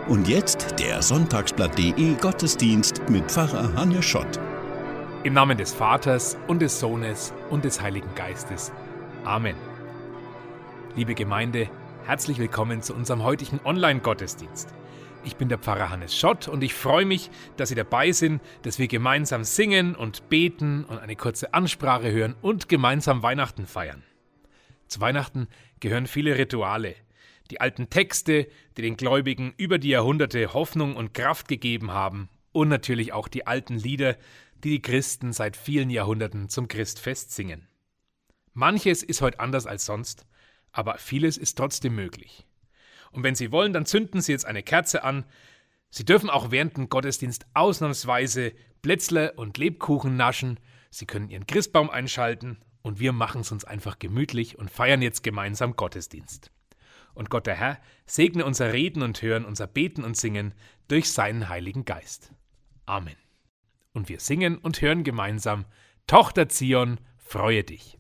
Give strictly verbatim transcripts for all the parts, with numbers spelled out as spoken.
Und jetzt der Sonntagsblatt.de Gottesdienst mit Pfarrer Hannes Schott. Im Namen des Vaters und des Sohnes und des Heiligen Geistes. Amen. Liebe Gemeinde, herzlich willkommen zu unserem heutigen Online-Gottesdienst. Ich bin der Pfarrer Hannes Schott und ich freue mich, dass Sie dabei sind, dass wir gemeinsam singen und beten und eine kurze Ansprache hören und gemeinsam Weihnachten feiern. Zu Weihnachten gehören viele Rituale. Die alten Texte, die den Gläubigen über die Jahrhunderte Hoffnung und Kraft gegeben haben, und natürlich auch die alten Lieder, die die Christen seit vielen Jahrhunderten zum Christfest singen. Manches ist heute anders als sonst, aber vieles ist trotzdem möglich. Und wenn Sie wollen, dann zünden Sie jetzt eine Kerze an. Sie dürfen auch während dem Gottesdienst ausnahmsweise Plätzle und Lebkuchen naschen. Sie können Ihren Christbaum einschalten und wir machen es uns einfach gemütlich und feiern jetzt gemeinsam Gottesdienst. Und Gott der Herr segne unser Reden und Hören, unser Beten und Singen durch seinen Heiligen Geist. Amen. Und wir singen und hören gemeinsam: Tochter Zion, freue dich.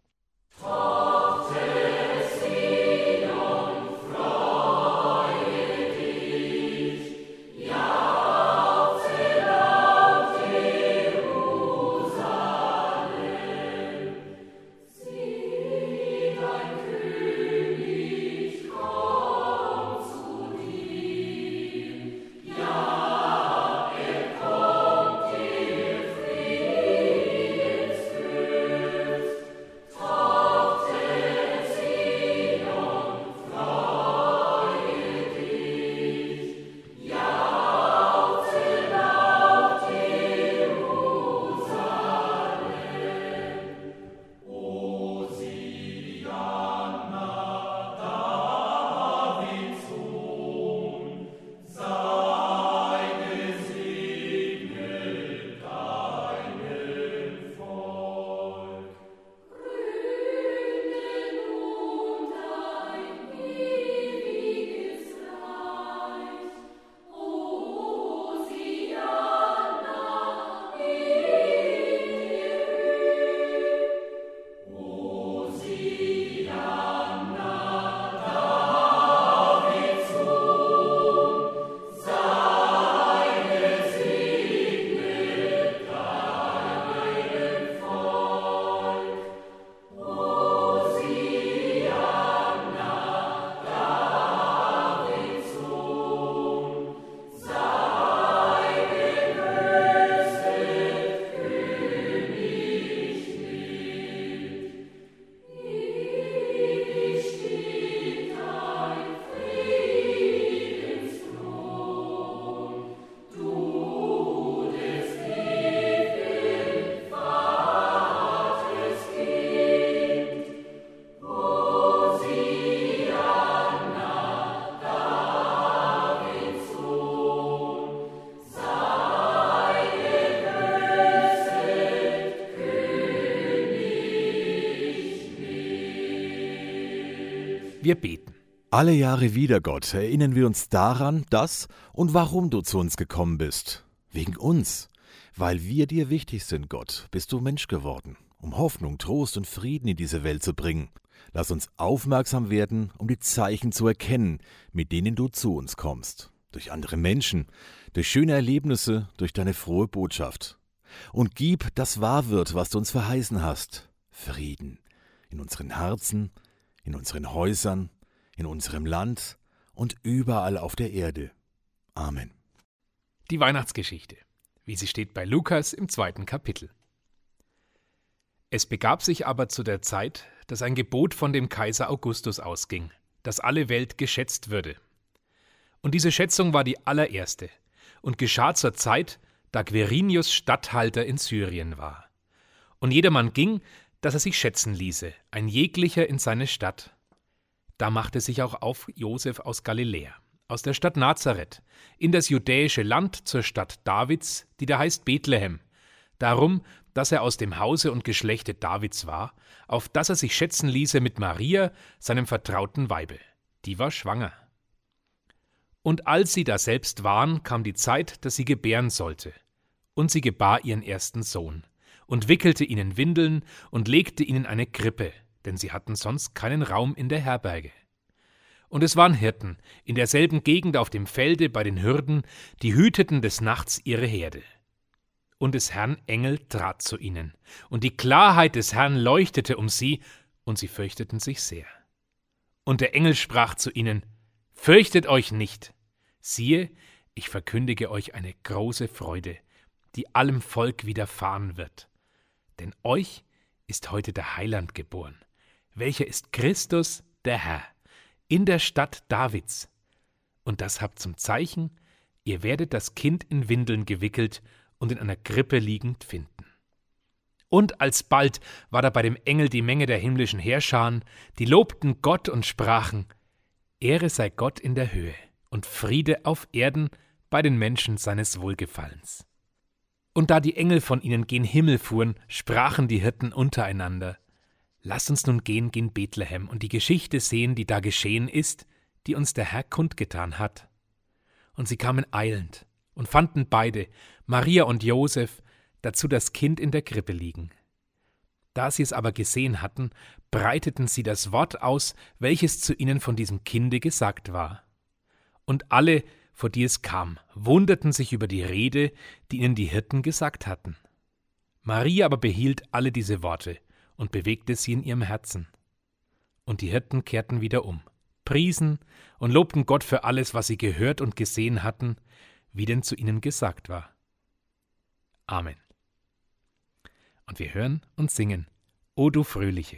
Wir beten. Alle Jahre wieder, Gott, erinnern wir uns daran, dass und warum du zu uns gekommen bist. Wegen uns. Weil wir dir wichtig sind, Gott, bist du Mensch geworden, um Hoffnung, Trost und Frieden in diese Welt zu bringen. Lass uns aufmerksam werden, um die Zeichen zu erkennen, mit denen du zu uns kommst. Durch andere Menschen, durch schöne Erlebnisse, durch deine frohe Botschaft. Und gib, dass wahr wird, was du uns verheißen hast. Frieden in unseren Herzen, in unseren Häusern, in unserem Land und überall auf der Erde. Amen. Die Weihnachtsgeschichte, wie sie steht bei Lukas im zweiten Kapitel. Es begab sich aber zu der Zeit, dass ein Gebot von dem Kaiser Augustus ausging, dass alle Welt geschätzt würde. Und diese Schätzung war die allererste und geschah zur Zeit, da Quirinius Statthalter in Syrien war. Und jedermann ging, dass er sich schätzen ließe, ein jeglicher in seine Stadt. Da machte sich auch auf Josef aus Galiläa, aus der Stadt Nazareth, in das judäische Land zur Stadt Davids, die da heißt Bethlehem, darum, dass er aus dem Hause und Geschlechte Davids war, auf dass er sich schätzen ließe mit Maria, seinem vertrauten Weibe. Die war schwanger. Und als sie daselbst waren, kam die Zeit, dass sie gebären sollte. Und sie gebar ihren ersten Sohn und wickelte ihn in Windeln und legte ihn in eine Krippe, denn sie hatten sonst keinen Raum in der Herberge. Und es waren Hirten, in derselben Gegend auf dem Felde bei den Hürden, die hüteten des Nachts ihre Herde. Und des Herrn Engel trat zu ihnen, und die Klarheit des Herrn leuchtete um sie, und sie fürchteten sich sehr. Und der Engel sprach zu ihnen: Fürchtet euch nicht. Siehe, ich verkündige euch eine große Freude, die allem Volk widerfahren wird. Denn euch ist heute der Heiland geboren, welcher ist Christus, der Herr, in der Stadt Davids. Und das habt zum Zeichen, ihr werdet das Kind in Windeln gewickelt und in einer Krippe liegend finden. Und alsbald war da bei dem Engel die Menge der himmlischen Heerscharen, die lobten Gott und sprachen: Ehre sei Gott in der Höhe und Friede auf Erden bei den Menschen seines Wohlgefallens. Und da die Engel von ihnen gen Himmel fuhren, sprachen die Hirten untereinander: Lasst uns nun gehen gen Bethlehem und die Geschichte sehen, die da geschehen ist, die uns der Herr kundgetan hat. Und sie kamen eilend und fanden beide, Maria und Josef, dazu das Kind in der Krippe liegen. Da sie es aber gesehen hatten, breiteten sie das Wort aus, welches zu ihnen von diesem Kinde gesagt war. Und alle, vor die es kam, wunderten sich über die Rede, die ihnen die Hirten gesagt hatten. Maria aber behielt alle diese Worte und bewegte sie in ihrem Herzen. Und die Hirten kehrten wieder um, priesen und lobten Gott für alles, was sie gehört und gesehen hatten, wie denn zu ihnen gesagt war. Amen. Und wir hören und singen: O du Fröhliche.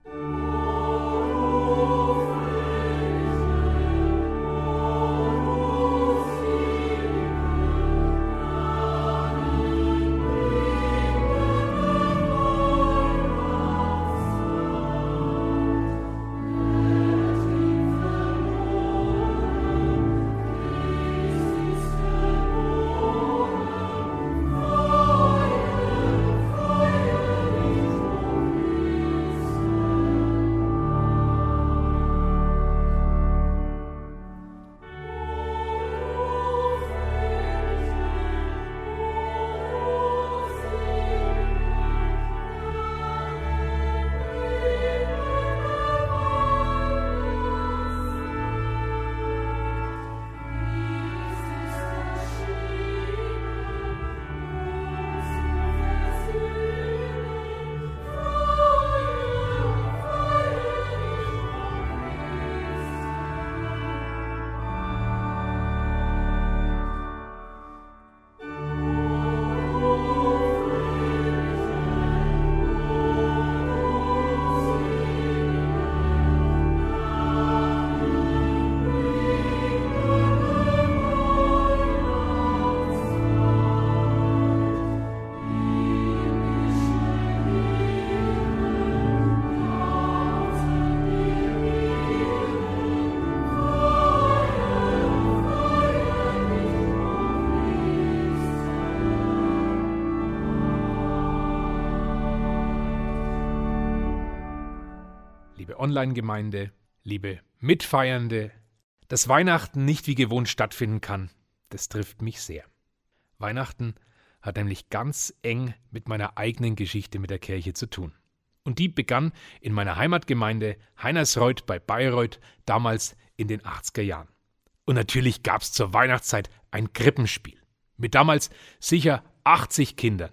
Liebe Online-Gemeinde, liebe Mitfeiernde, dass Weihnachten nicht wie gewohnt stattfinden kann, das trifft mich sehr. Weihnachten hat nämlich ganz eng mit meiner eigenen Geschichte mit der Kirche zu tun. Und die begann in meiner Heimatgemeinde Heinersreuth bei Bayreuth, damals in den achtziger Jahren. Und natürlich gab es zur Weihnachtszeit ein Krippenspiel mit damals sicher achtzig Kindern.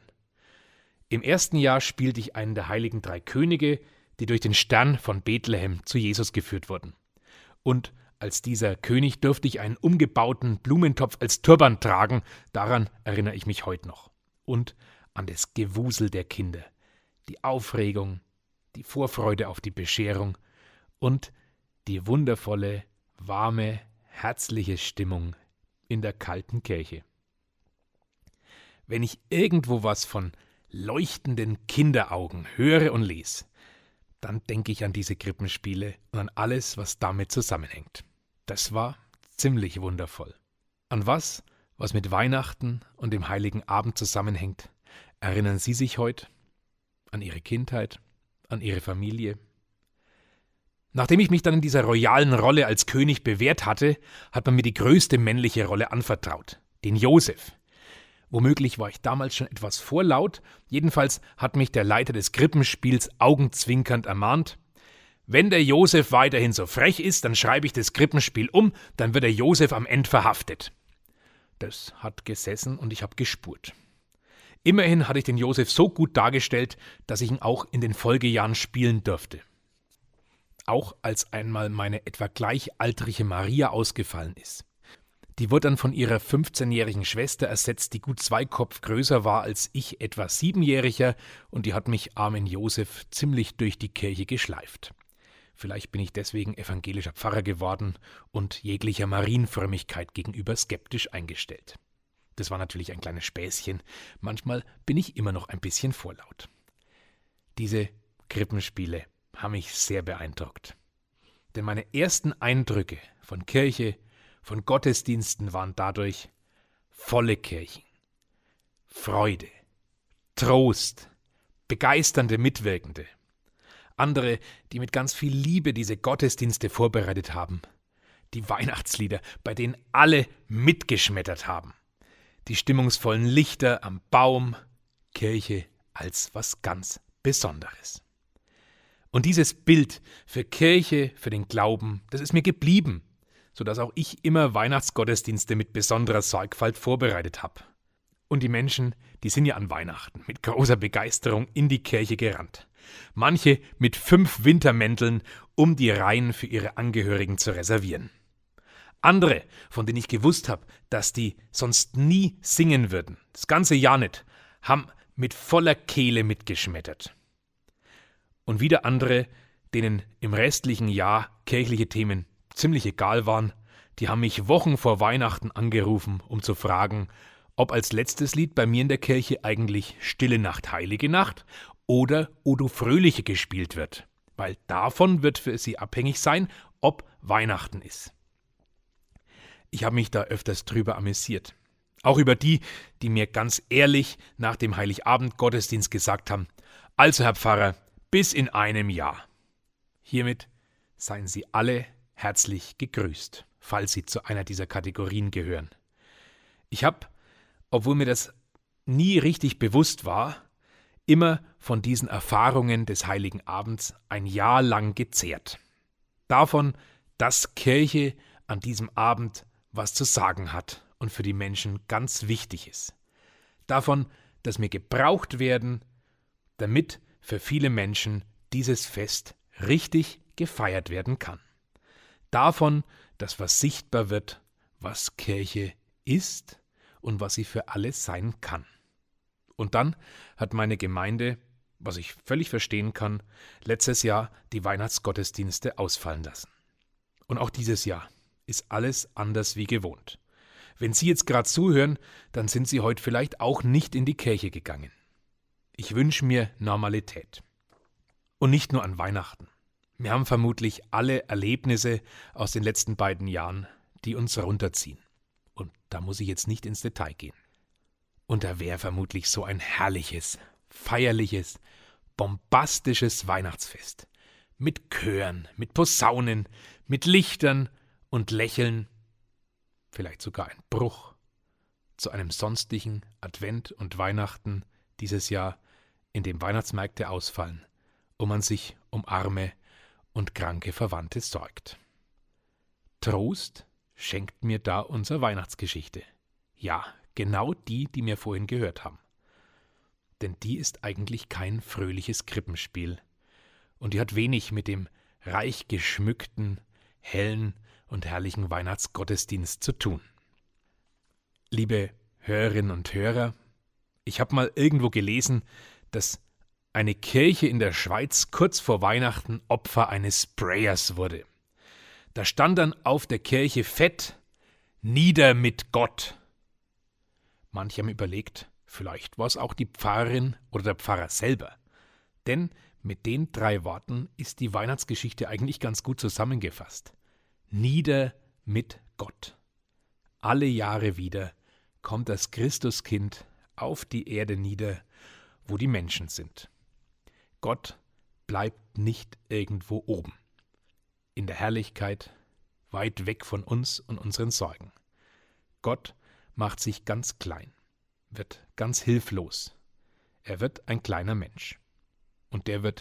Im ersten Jahr spielte ich einen der heiligen drei Könige, die durch den Stern von Bethlehem zu Jesus geführt wurden. Und als dieser König durfte ich einen umgebauten Blumentopf als Turban tragen, daran erinnere ich mich heute noch. Und an das Gewusel der Kinder, die Aufregung, die Vorfreude auf die Bescherung und die wundervolle, warme, herzliche Stimmung in der kalten Kirche. Wenn ich irgendwo was von leuchtenden Kinderaugen höre und lese, dann denke ich an diese Krippenspiele und an alles, was damit zusammenhängt. Das war ziemlich wundervoll. An was, was mit Weihnachten und dem Heiligen Abend zusammenhängt, erinnern Sie sich heute? An Ihre Kindheit? An Ihre Familie? Nachdem ich mich dann in dieser royalen Rolle als König bewährt hatte, hat man mir die größte männliche Rolle anvertraut, den Josef. Womöglich war ich damals schon etwas vorlaut, jedenfalls hat mich der Leiter des Krippenspiels augenzwinkernd ermahnt: Wenn der Josef weiterhin so frech ist, dann schreibe ich das Krippenspiel um, dann wird der Josef am Ende verhaftet. Das hat gesessen und ich habe gespurt. Immerhin hatte ich den Josef so gut dargestellt, dass ich ihn auch in den Folgejahren spielen durfte. Auch als einmal meine etwa gleichaltrige Maria ausgefallen ist. Die wurde dann von ihrer fünfzehnjährigen Schwester ersetzt, die gut zwei Kopf größer war als ich, etwa siebenjähriger, und die hat mich, armen Josef, ziemlich durch die Kirche geschleift. Vielleicht bin ich deswegen evangelischer Pfarrer geworden und jeglicher Marienfrömmigkeit gegenüber skeptisch eingestellt. Das war natürlich ein kleines Späßchen. Manchmal bin ich immer noch ein bisschen vorlaut. Diese Krippenspiele haben mich sehr beeindruckt. Denn meine ersten Eindrücke von Kirche, von Gottesdiensten waren dadurch volle Kirchen, Freude, Trost, begeisternde Mitwirkende. Andere, die mit ganz viel Liebe diese Gottesdienste vorbereitet haben. Die Weihnachtslieder, bei denen alle mitgeschmettert haben. Die stimmungsvollen Lichter am Baum, Kirche als was ganz Besonderes. Und dieses Bild für Kirche, für den Glauben, das ist mir geblieben, sodass auch ich immer Weihnachtsgottesdienste mit besonderer Sorgfalt vorbereitet habe. Und die Menschen, die sind ja an Weihnachten mit großer Begeisterung in die Kirche gerannt. Manche mit fünf Wintermänteln, um die Reihen für ihre Angehörigen zu reservieren. Andere, von denen ich gewusst habe, dass die sonst nie singen würden, das ganze Jahr nicht, haben mit voller Kehle mitgeschmettert. Und wieder andere, denen im restlichen Jahr kirchliche Themen ziemlich egal waren, die haben mich Wochen vor Weihnachten angerufen, um zu fragen, ob als letztes Lied bei mir in der Kirche eigentlich Stille Nacht, Heilige Nacht oder O du Fröhliche gespielt wird, weil davon wird für sie abhängig sein, ob Weihnachten ist. Ich habe mich da öfters drüber amüsiert. Auch über die, die mir ganz ehrlich nach dem Heiligabend-Gottesdienst gesagt haben, also Herr Pfarrer, bis in einem Jahr. Hiermit seien Sie alle herzlich gegrüßt, falls Sie zu einer dieser Kategorien gehören. Ich habe, obwohl mir das nie richtig bewusst war, immer von diesen Erfahrungen des Heiligen Abends ein Jahr lang gezehrt. Davon, dass Kirche an diesem Abend was zu sagen hat und für die Menschen ganz wichtig ist. Davon, dass wir gebraucht werden, damit für viele Menschen dieses Fest richtig gefeiert werden kann. Davon, dass was sichtbar wird, was Kirche ist und was sie für alle sein kann. Und dann hat meine Gemeinde, was ich völlig verstehen kann, letztes Jahr die Weihnachtsgottesdienste ausfallen lassen. Und auch dieses Jahr ist alles anders wie gewohnt. Wenn Sie jetzt gerade zuhören, dann sind Sie heute vielleicht auch nicht in die Kirche gegangen. Ich wünsche mir Normalität. Und nicht nur an Weihnachten. Wir haben vermutlich alle Erlebnisse aus den letzten beiden Jahren, die uns runterziehen. Und da muss ich jetzt nicht ins Detail gehen. Und da wäre vermutlich so ein herrliches, feierliches, bombastisches Weihnachtsfest. Mit Chören, mit Posaunen, mit Lichtern und Lächeln, vielleicht sogar ein Bruch zu einem sonstigen Advent und Weihnachten dieses Jahr, in dem Weihnachtsmärkte ausfallen und man sich um arme und kranke Verwandte sorgt. Trost schenkt mir da unsere Weihnachtsgeschichte. Ja, genau die, die wir vorhin gehört haben. Denn die ist eigentlich kein fröhliches Krippenspiel. Und die hat wenig mit dem reich geschmückten, hellen und herrlichen Weihnachtsgottesdienst zu tun. Liebe Hörerinnen und Hörer, ich habe mal irgendwo gelesen, dass eine Kirche in der Schweiz kurz vor Weihnachten Opfer eines Sprayers wurde. Da stand dann auf der Kirche fett: Nieder mit Gott. Manche haben überlegt, vielleicht war es auch die Pfarrerin oder der Pfarrer selber. Denn mit den drei Worten ist die Weihnachtsgeschichte eigentlich ganz gut zusammengefasst. Nieder mit Gott. Alle Jahre wieder kommt das Christuskind auf die Erde nieder, wo die Menschen sind. Gott bleibt nicht irgendwo oben, in der Herrlichkeit, weit weg von uns und unseren Sorgen. Gott macht sich ganz klein, wird ganz hilflos. Er wird ein kleiner Mensch. Und der wird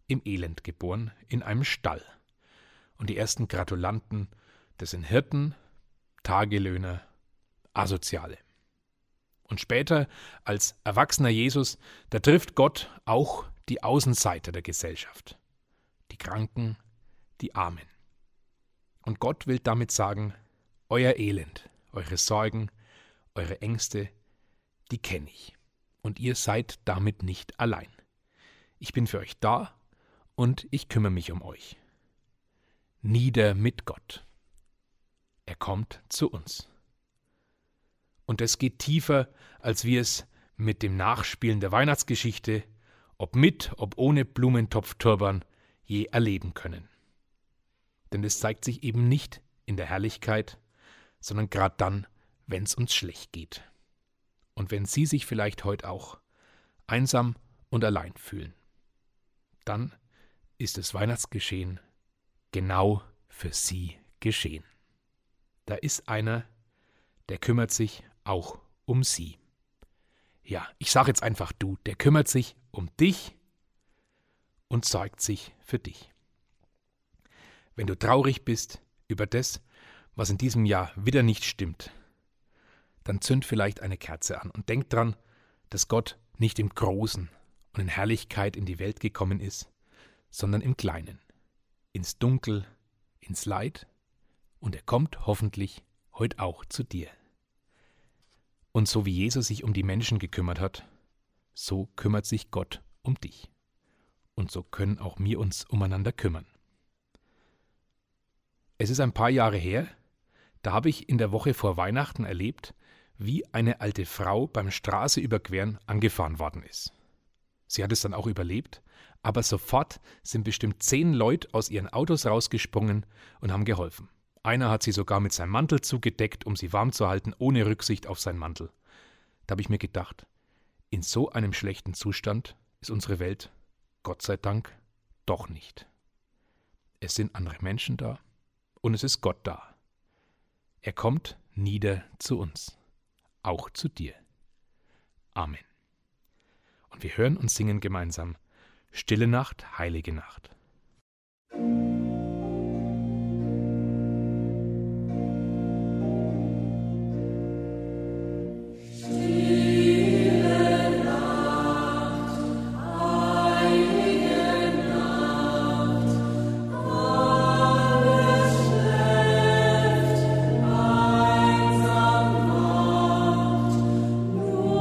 im Elend geboren, in einem Stall. Und die ersten Gratulanten, das sind Hirten, Tagelöhner, Asoziale. Und später, als erwachsener Jesus, da trifft Gott auch die Außenseiter der Gesellschaft, die Kranken, die Armen. Und Gott will damit sagen, euer Elend, eure Sorgen, eure Ängste, die kenne ich. Und ihr seid damit nicht allein. Ich bin für euch da und ich kümmere mich um euch. Nieder mit Gott. Er kommt zu uns. Und es geht tiefer, als wir es mit dem Nachspielen der Weihnachtsgeschichte, ob mit, ob ohne Blumentopfturban, je erleben können. Denn es zeigt sich eben nicht in der Herrlichkeit, sondern gerade dann, wenn es uns schlecht geht. Und wenn Sie sich vielleicht heute auch einsam und allein fühlen, dann ist das Weihnachtsgeschehen genau für Sie geschehen. Da ist einer, der kümmert sich auch um Sie. Ja, ich sage jetzt einfach du, der kümmert sich um dich und sorgt sich für dich. Wenn du traurig bist über das, was in diesem Jahr wieder nicht stimmt, dann zünd vielleicht eine Kerze an und denk dran, dass Gott nicht im Großen und in Herrlichkeit in die Welt gekommen ist, sondern im Kleinen, ins Dunkel, ins Leid, und er kommt hoffentlich heute auch zu dir. Und so wie Jesus sich um die Menschen gekümmert hat, so kümmert sich Gott um dich. Und so können auch wir uns umeinander kümmern. Es ist ein paar Jahre her, da habe ich in der Woche vor Weihnachten erlebt, wie eine alte Frau beim Straße angefahren worden ist. Sie hat es dann auch überlebt, aber sofort sind bestimmt zehn Leute aus ihren Autos rausgesprungen und haben geholfen. Einer hat sie sogar mit seinem Mantel zugedeckt, um sie warm zu halten, ohne Rücksicht auf seinen Mantel. Da habe ich mir gedacht, in so einem schlechten Zustand ist unsere Welt, Gott sei Dank, doch nicht. Es sind andere Menschen da und es ist Gott da. Er kommt nieder zu uns, auch zu dir. Amen. Und wir hören und singen gemeinsam Stille Nacht, heilige Nacht.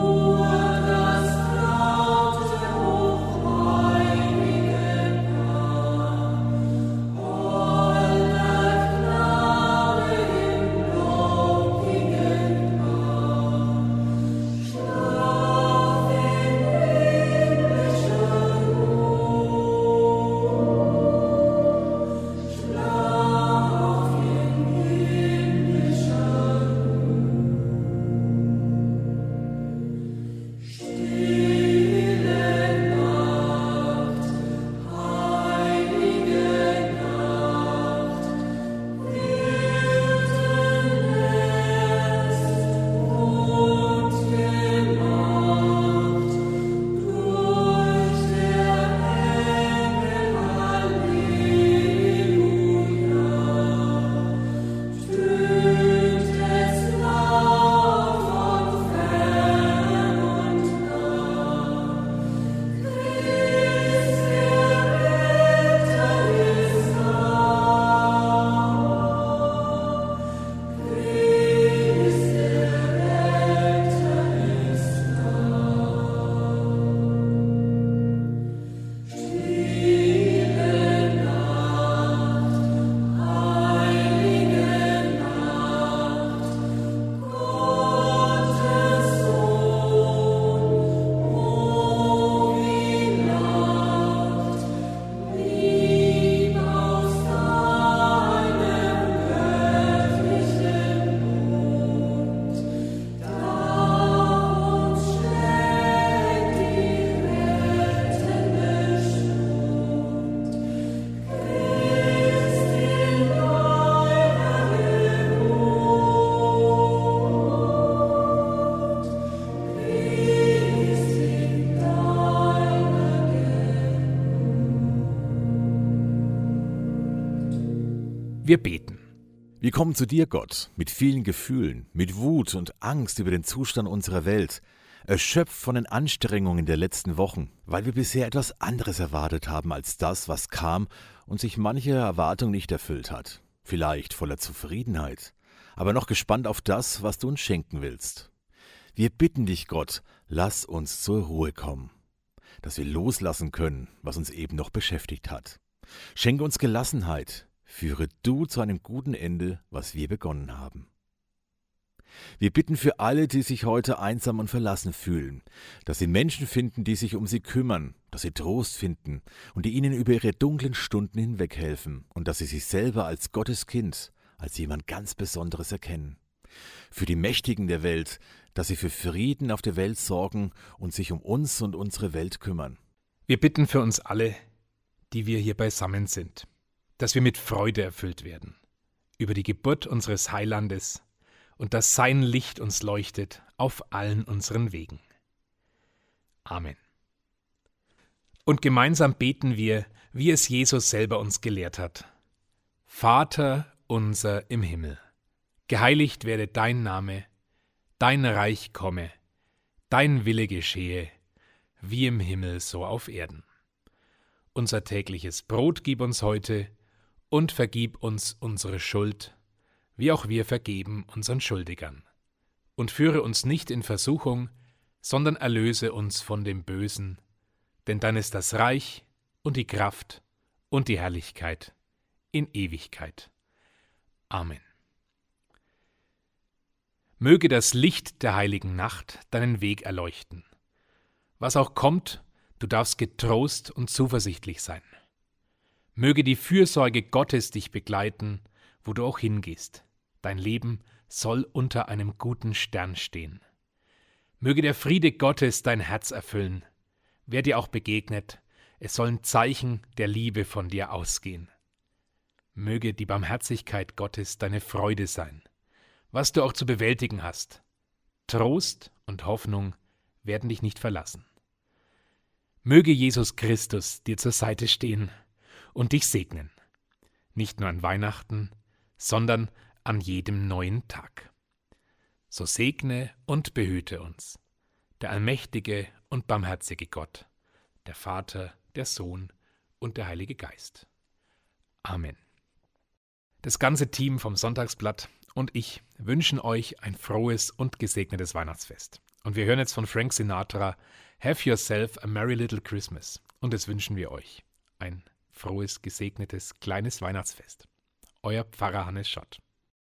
Heilige Nacht. Wir beten. Wir kommen zu dir, Gott, mit vielen Gefühlen, mit Wut und Angst über den Zustand unserer Welt, erschöpft von den Anstrengungen der letzten Wochen, weil wir bisher etwas anderes erwartet haben als das, was kam und sich manche Erwartung nicht erfüllt hat. Vielleicht voller Zufriedenheit, aber noch gespannt auf das, was du uns schenken willst. Wir bitten dich, Gott, lass uns zur Ruhe kommen, dass wir loslassen können, was uns eben noch beschäftigt hat. Schenke uns Gelassenheit, führe du zu einem guten Ende, was wir begonnen haben. Wir bitten für alle, die sich heute einsam und verlassen fühlen, dass sie Menschen finden, die sich um sie kümmern, dass sie Trost finden und die ihnen über ihre dunklen Stunden hinweg helfen und dass sie sich selber als Gottes Kind, als jemand ganz Besonderes erkennen. Für die Mächtigen der Welt, dass sie für Frieden auf der Welt sorgen und sich um uns und unsere Welt kümmern. Wir bitten für uns alle, die wir hier beisammen sind, dass wir mit Freude erfüllt werden über die Geburt unseres Heilandes und dass sein Licht uns leuchtet auf allen unseren Wegen. Amen. Und gemeinsam beten wir, wie es Jesus selber uns gelehrt hat. Vater unser im Himmel, geheiligt werde dein Name, dein Reich komme, dein Wille geschehe, wie im Himmel so auf Erden. Unser tägliches Brot gib uns heute und vergib uns unsere Schuld, wie auch wir vergeben unseren Schuldigern. Und führe uns nicht in Versuchung, sondern erlöse uns von dem Bösen, denn dein ist das Reich und die Kraft und die Herrlichkeit in Ewigkeit. Amen. Möge das Licht der heiligen Nacht deinen Weg erleuchten. Was auch kommt, du darfst getrost und zuversichtlich sein. Möge die Fürsorge Gottes dich begleiten, wo du auch hingehst. Dein Leben soll unter einem guten Stern stehen. Möge der Friede Gottes dein Herz erfüllen. Wer dir auch begegnet, es sollen Zeichen der Liebe von dir ausgehen. Möge die Barmherzigkeit Gottes deine Freude sein, was du auch zu bewältigen hast. Trost und Hoffnung werden dich nicht verlassen. Möge Jesus Christus dir zur Seite stehen und dich segnen, nicht nur an Weihnachten, sondern an jedem neuen Tag. So segne und behüte uns der allmächtige und barmherzige Gott, der Vater, der Sohn und der Heilige Geist. Amen. Das ganze Team vom Sonntagsblatt und ich wünschen euch ein frohes und gesegnetes Weihnachtsfest. Und wir hören jetzt von Frank Sinatra, Have yourself a merry little Christmas. Und das wünschen wir euch. Ein frohes, gesegnetes, kleines Weihnachtsfest. Euer Pfarrer Hannes Schott.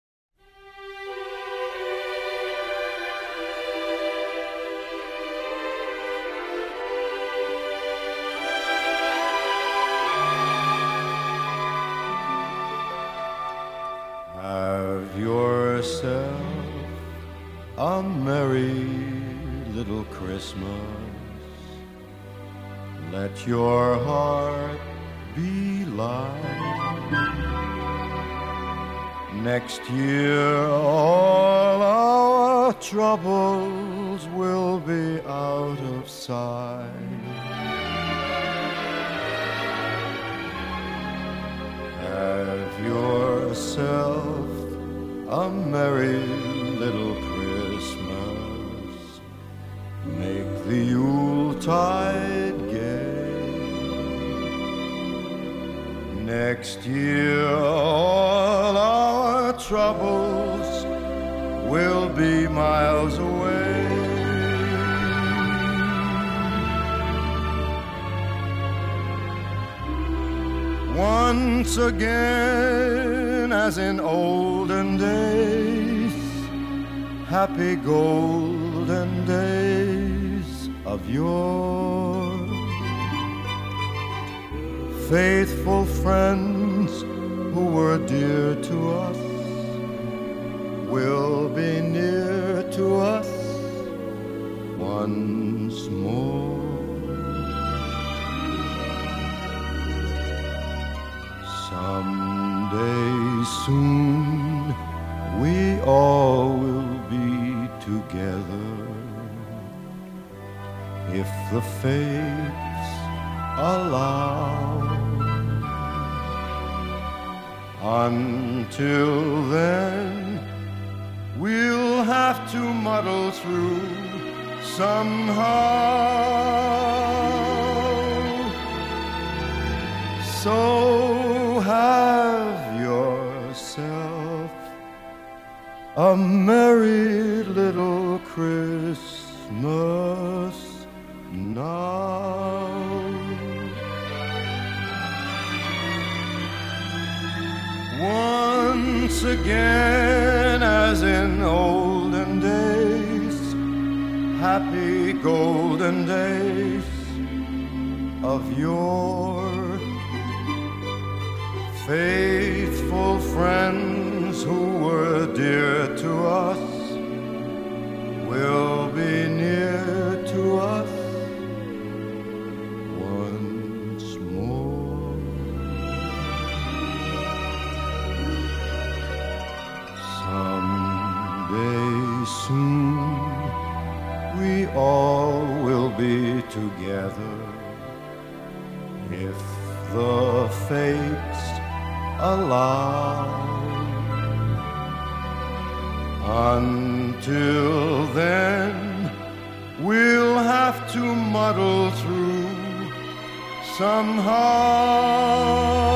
Have yourself a merry little Christmas. Let your heart be light. Next year all our troubles will be out of sight. Have yourself a merry little Christmas. Make the Yuletide gay. Next year all our troubles will be miles away. Once again, as in olden days, happy golden days of yore. Faithful friends who were dear to us will be near to us once more. Someday soon we all will be together, if the fates allow. Until then, we'll have to muddle through somehow. So have yourself a merry little Christmas now. Once again, as in olden days, happy golden days of yore, faithful friends who were dear to us will be near to us once more. Someday soon we all will be together if the fates allow. Until then, we'll have to muddle through somehow.